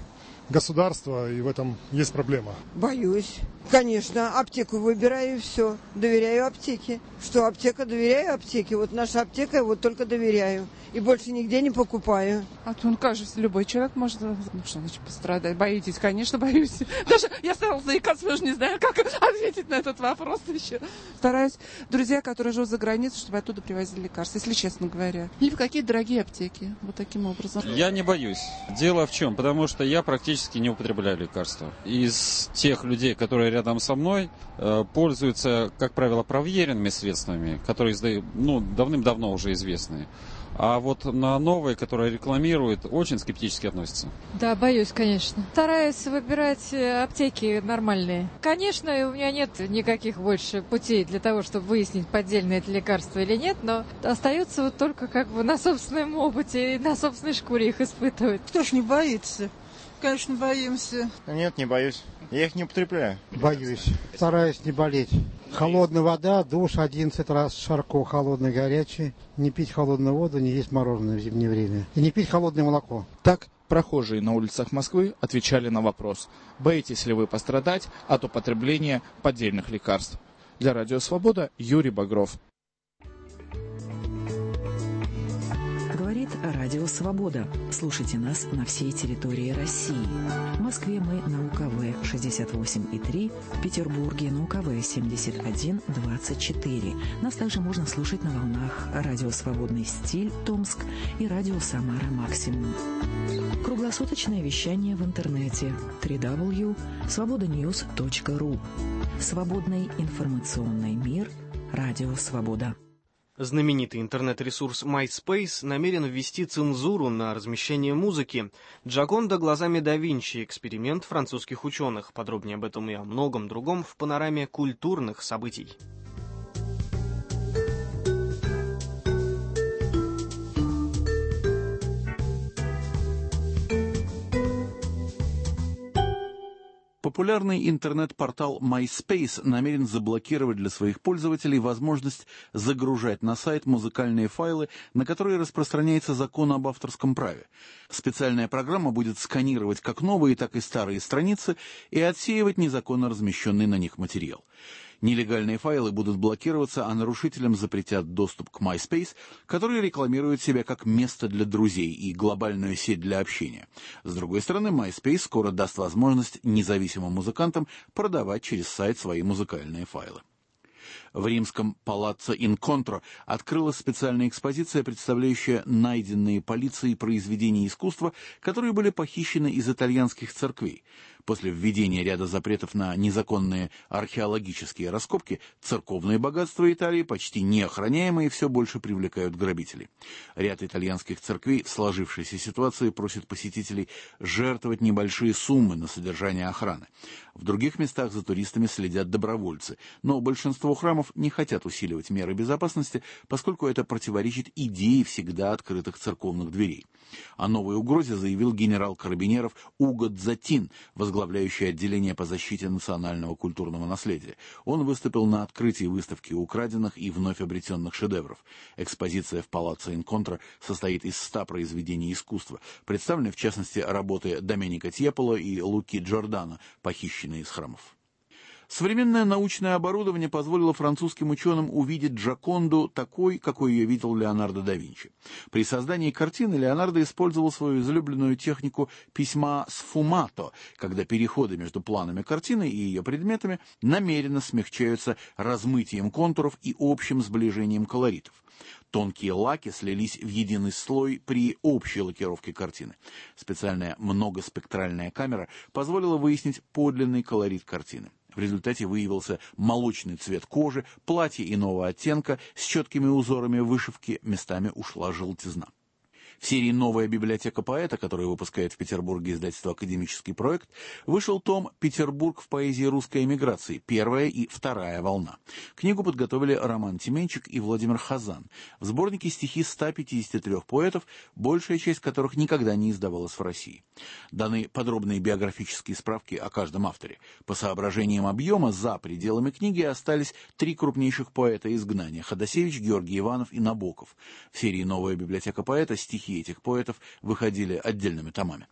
государства, и в этом есть проблема. Боюсь. Конечно, аптеку выбираю и все. Доверяю аптеке. Что аптека, доверяю аптеке. Вот наша аптека, вот только доверяю. И больше нигде не покупаю. А то, кажется, любой человек может, что значит пострадать. Боитесь? Конечно, боюсь. Даже я старалась заикаться, потому что не знаю, как ответить на этот вопрос еще. Стараюсь, друзья, которые живут за границей, чтобы оттуда привозили лекарства, если честно говоря. Или в какие дорогие аптеки. Вот таким образом. Я не боюсь. Дело в чем? Потому что я практически не употребляю лекарства. Из тех людей, которые рядом со мной, пользуются, как правило, проверенными средствами, которые давным-давно уже известные. А вот на новые, которые рекламируют, очень скептически относятся. Да, боюсь, конечно. Стараюсь выбирать аптеки нормальные. Конечно, у меня нет никаких больше путей для того, чтобы выяснить, поддельное это лекарство или нет, но остается вот только на собственном опыте и на собственной шкуре их испытывать. Кто ж не боится? Конечно, боимся. Нет, не боюсь. Я их не употребляю. Боюсь. Стараюсь не болеть. Холодная вода, душ 11 раз, шарко холодный, горячий. Не пить холодную воду, не есть мороженое в зимнее время. И не пить холодное молоко. Так прохожие на улицах Москвы отвечали на вопрос: боитесь ли вы пострадать от употребления поддельных лекарств? Для Радио Свобода Юрий Багров. Говорит Радио Свобода. Слушайте нас на всей территории России. В Москве мы на УКВ 68,3, в Петербурге на УКВ 71,24. Нас также можно слушать на волнах Радио Свободный стиль Томск и Радио Самара Максимум. Круглосуточное вещание в интернете www.svobodanews.ru. Свободный информационный мир. Радио Свобода. Знаменитый интернет-ресурс MySpace намерен ввести цензуру на размещение музыки. Джоконда глазами да Винчи – эксперимент французских ученых. Подробнее об этом и о многом другом в панораме культурных событий. Популярный интернет-портал MySpace намерен заблокировать для своих пользователей возможность загружать на сайт музыкальные файлы, на которые распространяется закон об авторском праве. Специальная программа будет сканировать как новые, так и старые страницы и отсеивать незаконно размещенный на них материал. Нелегальные файлы будут блокироваться, а нарушителям запретят доступ к MySpace, который рекламирует себя как место для друзей и глобальную сеть для общения. С другой стороны, MySpace скоро даст возможность независимым музыкантам продавать через сайт свои музыкальные файлы. В римском Палаццо Инконтро открылась специальная экспозиция, представляющая найденные полицией произведения искусства, которые были похищены из итальянских церквей. После введения ряда запретов на незаконные археологические раскопки, церковные богатства Италии, почти неохраняемые, все больше привлекают грабителей. Ряд итальянских церквей в сложившейся ситуации просит посетителей жертвовать небольшие суммы на содержание охраны. В других местах за туристами следят добровольцы, но большинство храмов не хотят усиливать меры безопасности, поскольку это противоречит идее всегда открытых церковных дверей. О новой угрозе заявил генерал карабинеров Уго Дзатин, возглавляющий отделение по защите национального культурного наследия. Он выступил на открытии выставки украденных и вновь обретенных шедевров. Экспозиция в Палаццо Инконтро состоит из 100 произведений искусства. Представлены, в частности, работы Доменика Тьеполо и Луки Джордано, похищенные из храмов. Современное научное оборудование позволило французским ученым увидеть Джоконду такой, какой ее видел Леонардо да Винчи. При создании картины Леонардо использовал свою излюбленную технику письма сфумато, когда переходы между планами картины и ее предметами намеренно смягчаются размытием контуров и общим сближением колоритов. Тонкие лаки слились в единый слой при общей лакировке картины. Специальная многоспектральная камера позволила выяснить подлинный колорит картины. В результате выявился молочный цвет кожи, платье иного оттенка с четкими узорами вышивки, местами ушла желтизна. В серии «Новая библиотека поэта», которую выпускает в Петербурге издательство «Академический проект», вышел том «Петербург в поэзии русской эмиграции. Первая и вторая волна». Книгу подготовили Роман Тименчик и Владимир Хазан. В сборнике стихи 153 поэтов, большая часть которых никогда не издавалась в России. Даны подробные биографические справки о каждом авторе. По соображениям объема за пределами книги остались 3 крупнейших поэта изгнания – Ходосевич, Георгий Иванов и Набоков. В серии «Новая библиотека поэта» стихи этих поэтов выходили отдельными томами.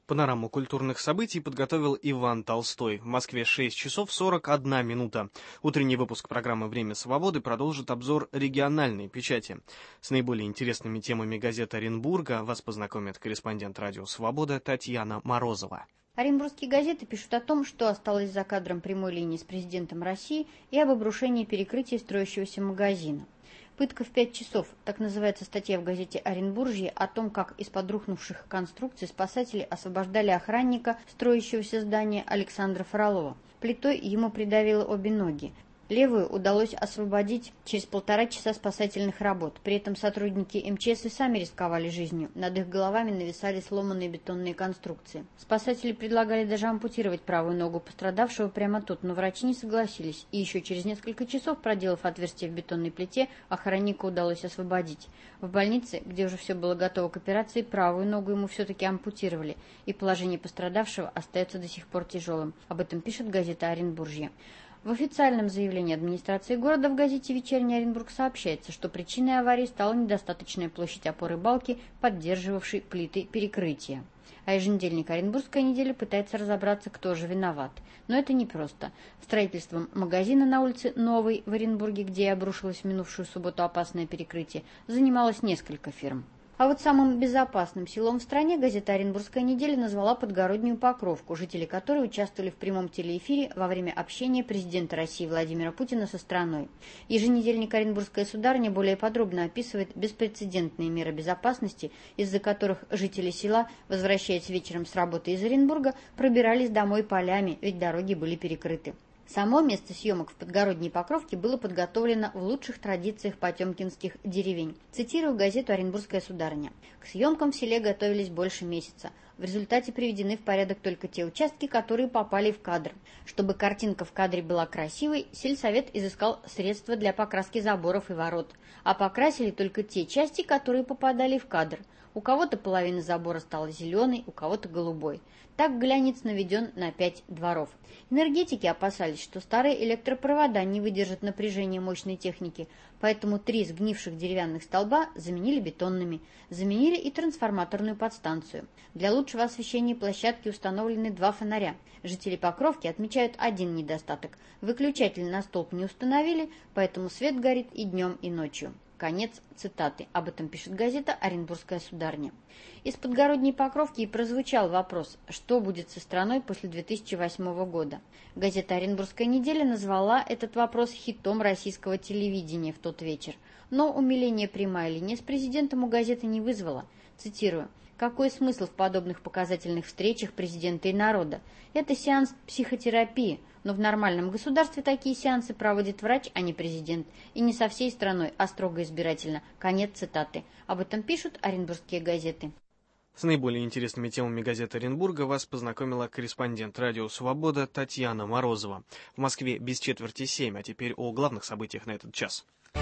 Панораму культурных событий подготовил Иван Толстой. В Москве 6 часов 41 минута. Утренний выпуск программы «Время свободы» продолжит обзор региональной печати. С наиболее интересными темами газеты Оренбурга вас познакомит корреспондент «Радио Свобода» Татьяна Морозова. Оренбургские газеты пишут о том, что осталось за кадром прямой линии с президентом России и об обрушении перекрытия строящегося магазина. «Пытка в 5 часов» – так называется статья в газете «Оренбуржье» о том, как из-под рухнувших конструкций спасатели освобождали охранника строящегося здания Александра Фролова. Плитой ему придавило обе ноги. Левую удалось освободить через 1,5 часа спасательных работ. При этом сотрудники МЧС и сами рисковали жизнью. Над их головами нависали сломанные бетонные конструкции. Спасатели предлагали даже ампутировать правую ногу пострадавшего прямо тут, но врачи не согласились. И еще через несколько часов, проделав отверстие в бетонной плите, охранника удалось освободить. В больнице, где уже все было готово к операции, правую ногу ему все-таки ампутировали. И положение пострадавшего остается до сих пор тяжелым. Об этом пишет газета «Оренбуржье». В официальном заявлении администрации города в газете «Вечерний Оренбург» сообщается, что причиной аварии стала недостаточная площадь опоры балки, поддерживавшей плиты перекрытия. А еженедельник «Оренбургская неделя» пытается разобраться, кто же виноват. Но это непросто. Строительством магазина на улице Новой в Оренбурге, где и обрушилось в минувшую субботу опасное перекрытие, занималось несколько фирм. А вот самым безопасным селом в стране газета «Оренбургская неделя» назвала Подгороднюю Покровку, жители которой участвовали в прямом телеэфире во время общения президента России Владимира Путина со страной. Еженедельник «Оренбургская сударыня» более подробно описывает беспрецедентные меры безопасности, из-за которых жители села, возвращаясь вечером с работы из Оренбурга, пробирались домой полями, ведь дороги были перекрыты. Само место съемок в Подгородней Покровке было подготовлено в лучших традициях потемкинских деревень. Цитирую газету «Оренбургская сударыня». К съемкам в селе готовились больше месяца. В результате приведены в порядок только те участки, которые попали в кадр. Чтобы картинка в кадре была красивой, сельсовет изыскал средства для покраски заборов и ворот. А покрасили только те части, которые попадали в кадр. У кого-то половина забора стала зеленой, у кого-то голубой. Так глянец наведен на 5 дворов. Энергетики опасались, что старые электропровода не выдержат напряжения мощной техники, поэтому 3 сгнивших деревянных столба заменили бетонными. Заменили и трансформаторную подстанцию. Для лучшего освещения площадки установлены 2 фонаря. Жители Покровки отмечают один недостаток. Выключатель на столб не установили, поэтому свет горит и днем, и ночью. Конец цитаты. Об этом пишет газета «Оренбургская сударыня». Из Подгородней Покровки и прозвучал вопрос, что будет со страной после 2008 года. Газета «Оренбургская неделя» назвала этот вопрос хитом российского телевидения в тот вечер. Но умиление прямая линия с президентом у газеты не вызвала. Цитирую. «Какой смысл в подобных показательных встречах президента и народа? Это сеанс психотерапии. Но в нормальном государстве такие сеансы проводит врач, а не президент. И не со всей страной, а строго избирательно». Конец цитаты. Об этом пишут оренбургские газеты. С наиболее интересными темами газеты Оренбурга вас познакомила корреспондент «Радио Свобода» Татьяна Морозова. В Москве без четверти 7, а теперь о главных событиях на этот час.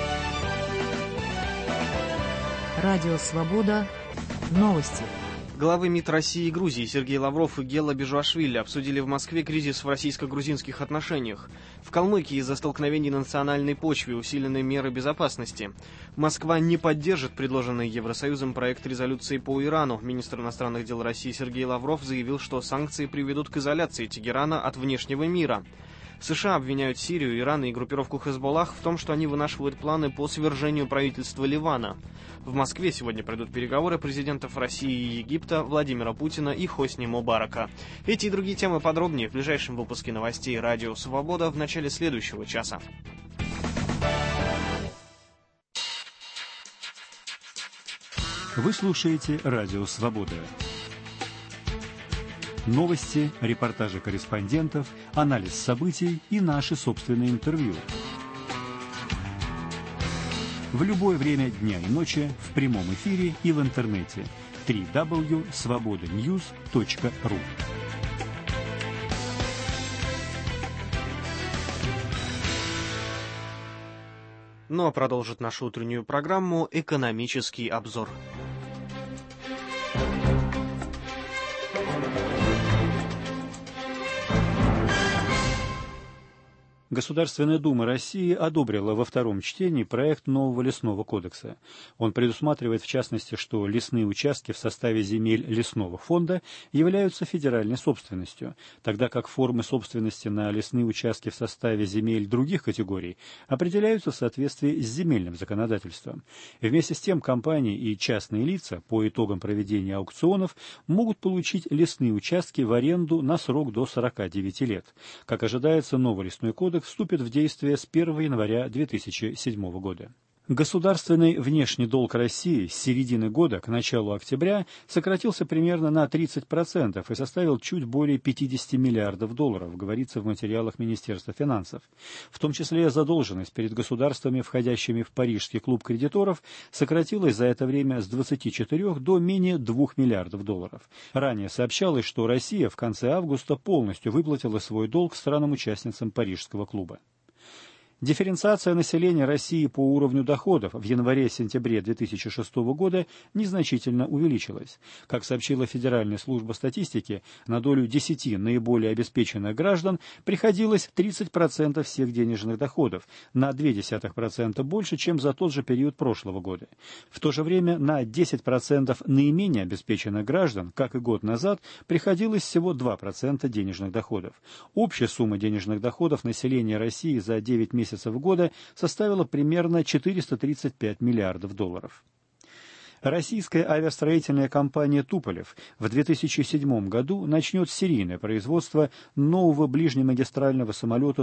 Радио Свобода. Новости. Главы МИД России и Грузии Сергей Лавров и Гела Бежуашвили обсудили в Москве кризис в российско-грузинских отношениях. В Калмыкии из-за столкновений на национальной почве усилены меры безопасности. Москва не поддержит предложенный Евросоюзом проект резолюции по Ирану. Министр иностранных дел России Сергей Лавров заявил, что санкции приведут к изоляции Тегерана от внешнего мира. США обвиняют Сирию, Иран и группировку Хезболлах в том, что они вынашивают планы по свержению правительства Ливана. В Москве сегодня пройдут переговоры президентов России и Египта Владимира Путина и Хосни Мубарака. Эти и другие темы подробнее в ближайшем выпуске новостей «Радио Свобода» в начале следующего часа. Вы слушаете «Радио Свобода». Новости, репортажи корреспондентов, анализ событий и наши собственные интервью. В любое время дня и ночи в прямом эфире и в интернете. www.svobodanews.ru. Ну а продолжит нашу утреннюю программу «Экономический обзор». Государственная Дума России одобрила во втором чтении проект нового лесного кодекса. Он предусматривает, в частности, что лесные участки в составе земель лесного фонда являются федеральной собственностью, тогда как формы собственности на лесные участки в составе земель других категорий определяются в соответствии с земельным законодательством. Вместе с тем, компании и частные лица по итогам проведения аукционов могут получить лесные участки в аренду на срок до 49 лет. Как ожидается, новый лесной кодекс вступит в действие с 1 января 2007 года. Государственный внешний долг России с середины года к началу октября сократился примерно на 30% и составил чуть более 50 миллиардов долларов, говорится в материалах Министерства финансов. В том числе задолженность перед государствами, входящими в Парижский клуб кредиторов, сократилась за это время с 24 до менее 2 миллиардов долларов. Ранее сообщалось, что Россия в конце августа полностью выплатила свой долг странам-участницам Парижского клуба. Дифференциация населения России по уровню доходов в январе-сентябре 2006 года незначительно увеличилась. Как сообщила Федеральная служба статистики, на долю 10 наиболее обеспеченных граждан приходилось 30% всех денежных доходов, на 0,2% больше, чем за тот же период прошлого года. В то же время на 10% наименее обеспеченных граждан, как и год назад, приходилось всего 2% денежных доходов. Общая сумма денежных доходов населения России за 9 месяцев года составила примерно 435 миллиардов долларов. Российская авиастроительная компания «Туполев» в 2007 году начнет серийное производство нового ближнемагистрального самолета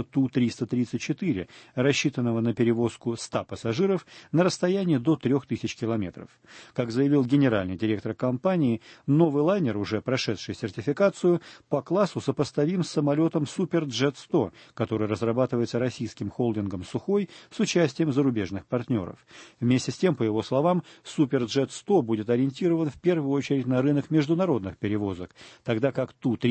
Ту-334, рассчитанного на перевозку 100 пассажиров на расстояние до 3000 километров. Как заявил генеральный директор компании, новый лайнер, уже прошедший сертификацию, по классу сопоставим с самолетом «Суперджет-100», который разрабатывается российским холдингом «Сухой» с участием зарубежных партнеров. Вместе с тем, по его словам, «Суперджет-100» будет ориентирован в первую очередь на рынок международных перевозок, тогда как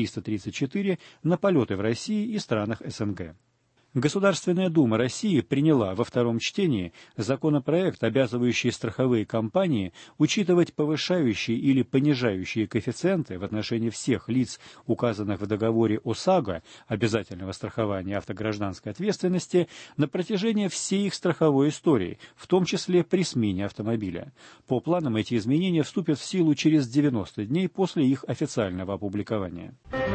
Ту-334 на полеты в России и странах СНГ. Государственная Дума России приняла во втором чтении законопроект, обязывающий страховые компании учитывать повышающие или понижающие коэффициенты в отношении всех лиц, указанных в договоре ОСАГО, обязательного страхования автогражданской ответственности, на протяжении всей их страховой истории, в том числе при смене автомобиля. По планам эти изменения вступят в силу через 90 дней после их официального опубликования.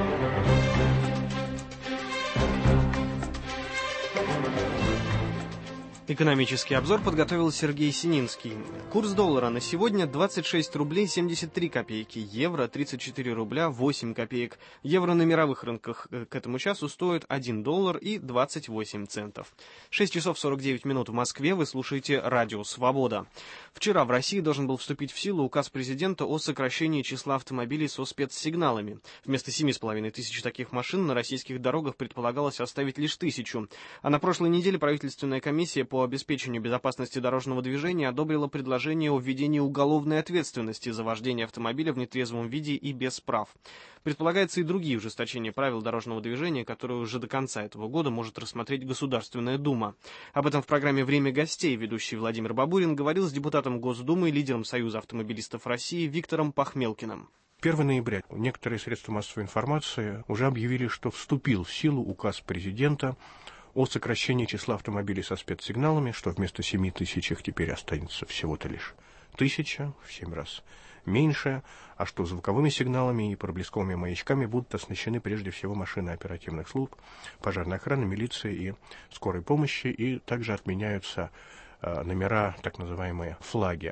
Экономический обзор подготовил Сергей Сининский. Курс доллара на сегодня 26 рублей 73 копейки, евро 34 рубля 8 копеек. Евро на мировых рынках к этому часу стоит 1 доллар и 28 центов. 6 часов 49 минут в Москве, вы слушаете Радио Свобода. Вчера в России должен был вступить в силу указ президента о сокращении числа автомобилей со спецсигналами. Вместо 7,5 тысяч таких машин на российских дорогах предполагалось оставить лишь 1000. А на прошлой неделе правительственная комиссия по обеспечению безопасности дорожного движения одобрила предложение о введении уголовной ответственности за вождение автомобиля в нетрезвом виде и без прав. Предполагается и другие ужесточения правил дорожного движения, которые уже до конца этого года может рассмотреть Государственная Дума. Об этом в программе «Время гостей» ведущий Владимир Бабурин говорил с депутатом Госдумы и лидером Союза автомобилистов России Виктором Пахмелкиным. 1 ноября некоторые средства массовой информации уже объявили, что вступил в силу указ президента о сокращении числа автомобилей со спецсигналами, что вместо 7 тысяч их теперь останется всего-то лишь 1000, в 7 раз меньше, а что звуковыми сигналами и проблесковыми маячками будут оснащены прежде всего машины оперативных служб, пожарной охраны, милиции и скорой помощи, и также отменяются номера, так называемые флаги.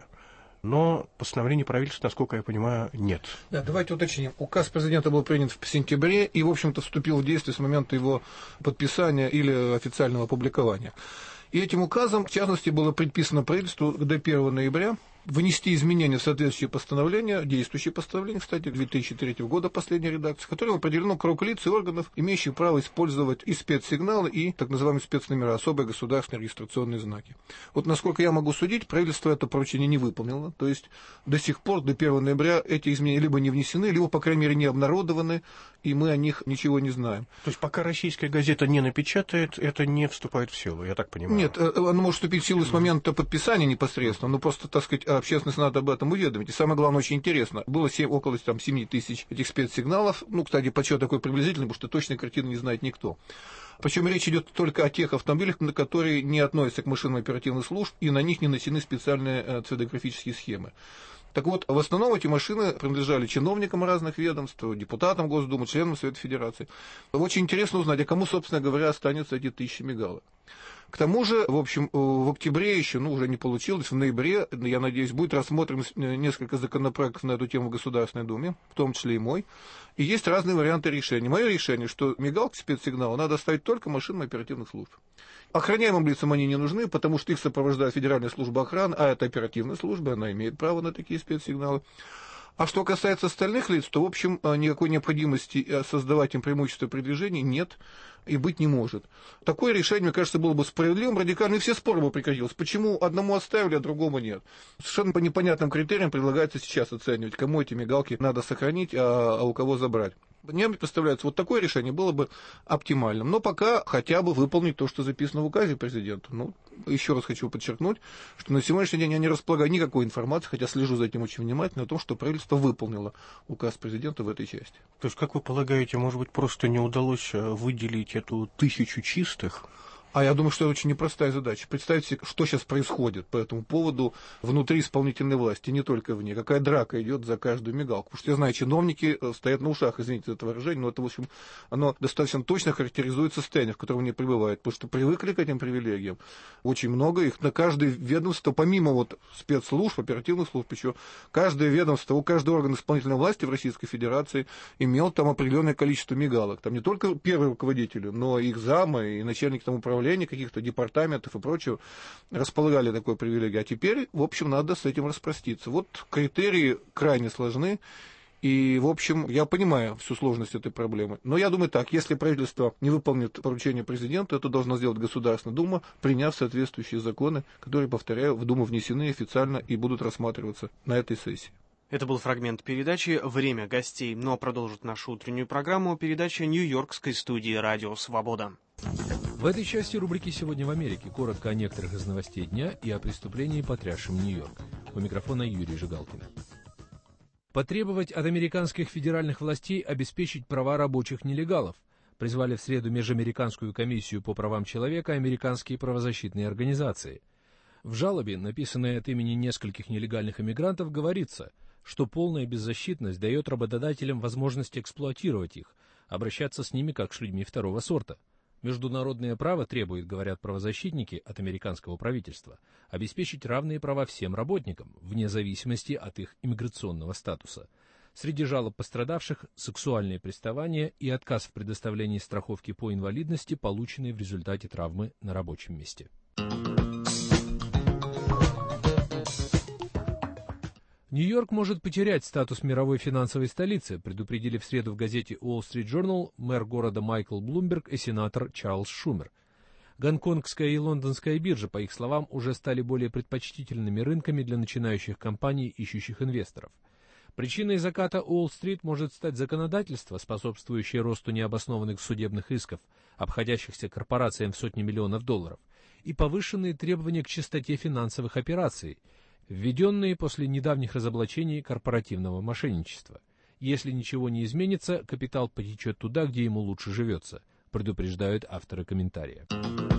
Но постановления правительства, насколько я понимаю, нет. Да, давайте уточним. Указ президента был принят в сентябре и, в общем-то, вступил в действие с момента его подписания или официального опубликования. И этим указом, в частности, было предписано правительству до 1 ноября внести изменения в соответствующие постановления, действующие постановления, кстати, 2003 года, последняя редакция, в котором определено круг лиц и органов, имеющих право использовать и спецсигналы, и так называемые спецномера, особые государственные регистрационные знаки. Вот насколько я могу судить, правительство это поручение не выполнило, то есть до сих пор, до 1 ноября, эти изменения либо не внесены, либо, по крайней мере, не обнародованы, и мы о них ничего не знаем. То есть пока российская газета не напечатает, это не вступает в силу, я так понимаю? Нет, оно может вступить в силу с момента подписания непосредственно, но просто, так сказать, общественность надо об этом уведомить. И самое главное, очень интересно, было около 7 тысяч этих спецсигналов. Кстати, подсчет такой приблизительный, потому что точной картины не знает никто. Причем речь идет только о тех автомобилях, которые не относятся к машинам оперативных служб, и на них не нанесены специальные цветографические схемы. Так вот, в основном эти машины принадлежали чиновникам разных ведомств, депутатам Госдумы, членам Совета Федерации. Очень интересно узнать, а кому, собственно говоря, останется эти 1000 мигалок. К тому же, в общем, в октябре еще, уже не получилось, в ноябре, я надеюсь, будет рассмотрено несколько законопроектов на эту тему в Государственной Думе, в том числе и мой. И есть разные варианты решения. Мое решение, что мигалки спецсигнала надо ставить только машинам оперативных служб. Охраняемым лицам они не нужны, потому что их сопровождает Федеральная служба охраны, а это оперативная служба, она имеет право на такие спецсигналы. А что касается остальных лиц, то, в общем, никакой необходимости создавать им преимущество при движении нет и быть не может. Такое решение, мне кажется, было бы справедливым, радикальным, и все споры бы прекратились. Почему одному оставили, а другому нет? Совершенно по непонятным критериям предлагается сейчас оценивать, кому эти мигалки надо сохранить, а у кого забрать. Мне представляется, вот такое решение было бы оптимальным. Но пока хотя бы выполнить то, что записано в указе президента. Еще раз хочу подчеркнуть, что на сегодняшний день я не располагаю никакой информации, хотя слежу за этим очень внимательно, о том, что правительство выполнило указ президента в этой части. То есть, как вы полагаете, может быть, просто не удалось выделить эту 1000 чистых? А я думаю, что это очень непростая задача. Представьте, что сейчас происходит по этому поводу внутри исполнительной власти, не только вне. Какая драка идет за каждую мигалку. Потому что я знаю, чиновники стоят на ушах, извините за это выражение, но это, в общем, оно достаточно точно характеризует состояние, в котором они пребывают. Потому что привыкли к этим привилегиям. Очень много их на каждое ведомство, помимо спецслужб, оперативных служб, еще каждое ведомство, каждый орган исполнительной власти в Российской Федерации имел там определенное количество мигалок. Там не только первые руководители, но и их замы, и начальники там управления, каких-то департаментов и прочего располагали такой привилегией. А теперь, в общем, надо с этим распроститься. Критерии крайне сложны. И, в общем, я понимаю всю сложность этой проблемы. Но я думаю так, если правительство не выполнит поручение президента, это должна сделать Государственная Дума, приняв соответствующие законы, которые, повторяю, в Думу внесены официально и будут рассматриваться на этой сессии. Это был фрагмент передачи «Время гостей», но продолжит нашу утреннюю программу передача Нью-Йоркской студии «Радио Свобода». В этой части рубрики «Сегодня в Америке» коротко о некоторых из новостей дня и о преступлении, потрясшем Нью-Йорк. У микрофона Юрий Жигалкин. Потребовать от американских федеральных властей обеспечить права рабочих нелегалов призвали в среду Межамериканскую комиссию по правам человека американские правозащитные организации. В жалобе, написанной от имени нескольких нелегальных иммигрантов, говорится, что полная беззащитность дает работодателям возможность эксплуатировать их, обращаться с ними как с людьми второго сорта. Международное право требует, говорят правозащитники, от американского правительства, обеспечить равные права всем работникам, вне зависимости от их иммиграционного статуса. Среди жалоб пострадавших – сексуальные приставания и отказ в предоставлении страховки по инвалидности, полученной в результате травмы на рабочем месте. Нью-Йорк может потерять статус мировой финансовой столицы, предупредили в среду в газете Wall Street Journal мэр города Майкл Блумберг и сенатор Чарльз Шумер. Гонконгская и лондонская биржи, по их словам, уже стали более предпочтительными рынками для начинающих компаний, ищущих инвесторов. Причиной заката Уолл-стрит может стать законодательство, способствующее росту необоснованных судебных исков, обходящихся корпорациям в сотни миллионов долларов, и повышенные требования к чистоте финансовых операций, введенные после недавних разоблачений корпоративного мошенничества. Если ничего не изменится, капитал потечет туда, где ему лучше живется, предупреждают авторы комментария.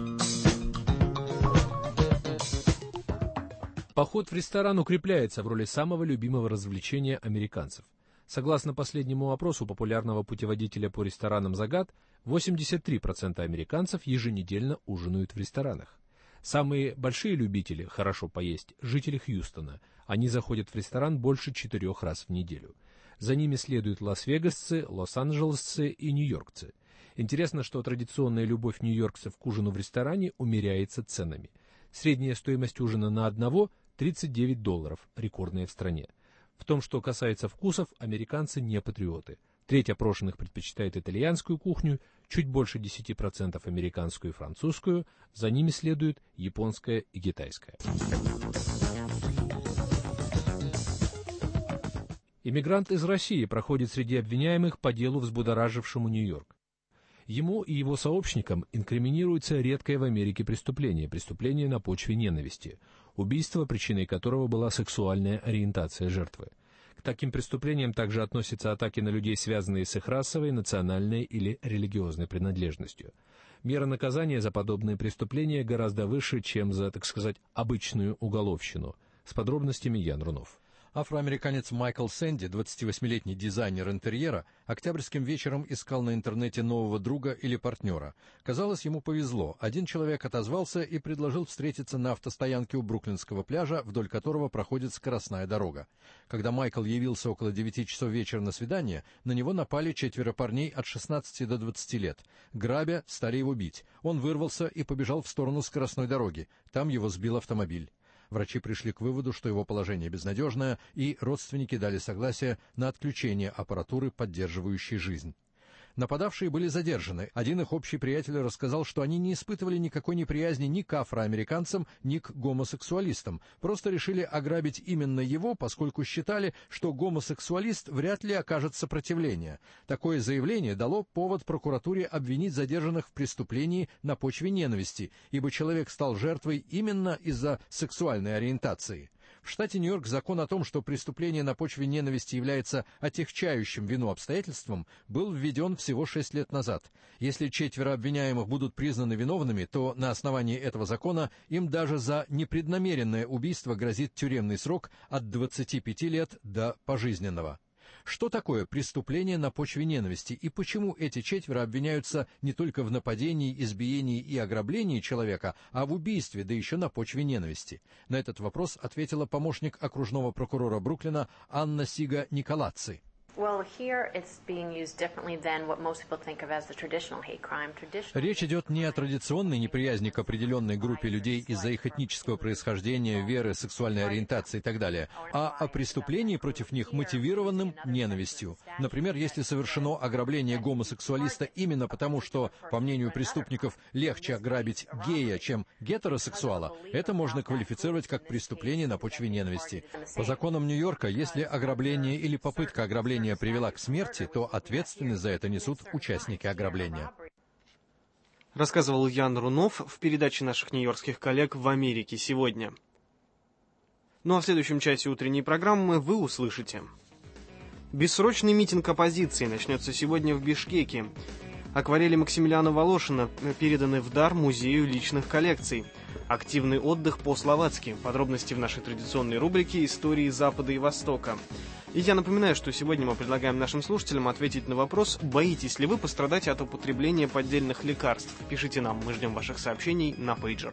Поход в ресторан укрепляется в роли самого любимого развлечения американцев. Согласно последнему опросу популярного путеводителя по ресторанам «Загад», 83% американцев еженедельно ужинают в ресторанах. Самые большие любители хорошо поесть – жители Хьюстона. Они заходят в ресторан больше 4 раз в неделю. За ними следуют лас-вегасцы, лос-анджелесцы и нью-йоркцы. Интересно, что традиционная любовь нью-йоркцев к ужину в ресторане умеряется ценами. Средняя стоимость ужина на одного – $39, рекордная в стране. В том, что касается вкусов, американцы не патриоты. Треть опрошенных предпочитает итальянскую кухню, чуть больше 10% американскую и французскую, за ними следуют японская и китайская. Иммигрант из России проходит среди обвиняемых по делу, взбудоражившему Нью-Йорк. Ему и его сообщникам инкриминируется редкое в Америке преступление на почве ненависти. убийство, причиной которого была сексуальная ориентация жертвы. К таким преступлениям также относятся атаки на людей, связанные с их расовой, национальной или религиозной принадлежностью. Мера наказания за подобные преступления гораздо выше, чем за, так сказать, обычную уголовщину. С подробностями Ян Рунов. Афроамериканец Майкл Сэнди, 28-летний дизайнер интерьера, октябрьским вечером искал на интернете нового друга или партнера. Казалось, ему повезло. Один человек отозвался и предложил встретиться на автостоянке у Бруклинского пляжа, вдоль которого проходит скоростная дорога. Когда Майкл явился около 9 часов вечера на свидание, на него напали 4 парней от 16 до 20 лет. Грабя, стали его бить. Он вырвался и побежал в сторону скоростной дороги. Там его сбил автомобиль. Врачи пришли к выводу, что его положение безнадежное, и родственники дали согласие на отключение аппаратуры, поддерживающей жизнь. Нападавшие были задержаны. Один их общий приятель рассказал, что они не испытывали никакой неприязни ни к афроамериканцам, ни к гомосексуалистам. Просто решили ограбить именно его, поскольку считали, что гомосексуалист вряд ли окажет сопротивление. Такое заявление дало повод прокуратуре обвинить задержанных в преступлении на почве ненависти, ибо человек стал жертвой именно из-за сексуальной ориентации. В штате Нью-Йорк закон о том, что преступление на почве ненависти является отягчающим вину обстоятельством, был введен всего 6 лет назад. Если 4 обвиняемых будут признаны виновными, то на основании этого закона им даже за непреднамеренное убийство грозит тюремный срок от 25 лет до пожизненного. Что такое преступление на почве ненависти и почему эти 4 обвиняются не только в нападении, избиении и ограблении человека, а в убийстве, да еще на почве ненависти? На этот вопрос ответила помощник окружного прокурора Бруклина Анна Сига Николаци. Речь идет не о традиционной неприязни к определенной группе людей из-за их этнического происхождения, веры, сексуальной ориентации и так далее, а о преступлении против них, мотивированном ненавистью. Например, если совершено ограбление гомосексуалиста именно потому, что, по мнению преступников, легче ограбить гея, чем гетеросексуала, это можно квалифицировать как преступление на почве ненависти. По законам Нью-Йорка, если ограбление или попытка ограбления привела к смерти, то ответственность за это несут участники ограбления. Рассказывал Ян Рунов в передаче наших нью-йоркских коллег «В Америке сегодня». Ну а в следующем часе утренней программы вы услышите: бессрочный митинг оппозиции начнется сегодня в Бишкеке. Акварели Максимилиана Волошина переданы в дар Музею личных коллекций. Активный отдых по-словацки. Подробности в нашей традиционной рубрике «Истории Запада и Востока». И я напоминаю, что сегодня мы предлагаем нашим слушателям ответить на вопрос: боитесь ли вы пострадать от употребления поддельных лекарств? Пишите нам, мы ждем ваших сообщений на пейджер.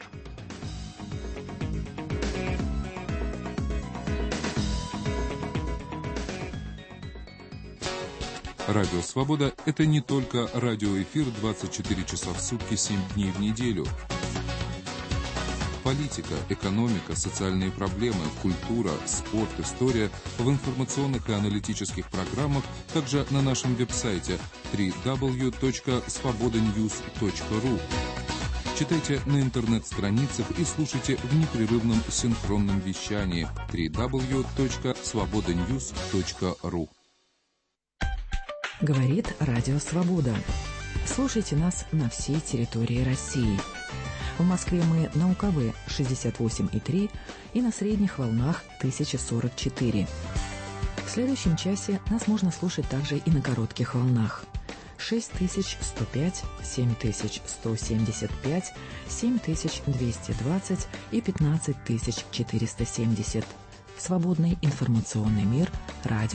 Радио «Свобода» — это не только радиоэфир 24 часа в сутки, 7 дней в неделю. Политика, экономика, социальные проблемы, культура, спорт, история в информационных и аналитических программах, также на нашем веб-сайте www.svobodanews.ru. Читайте на интернет-страницах и слушайте в непрерывном синхронном вещании www.svobodanews.ru. Говорит Радио Свобода. Слушайте нас на всей территории России. В Москве мы на УКВ 68,3 и на средних волнах 1044. В следующем часе нас можно слушать также и на коротких волнах 6105, 7175, 7220 и 15470. Свободный информационный мир. Радио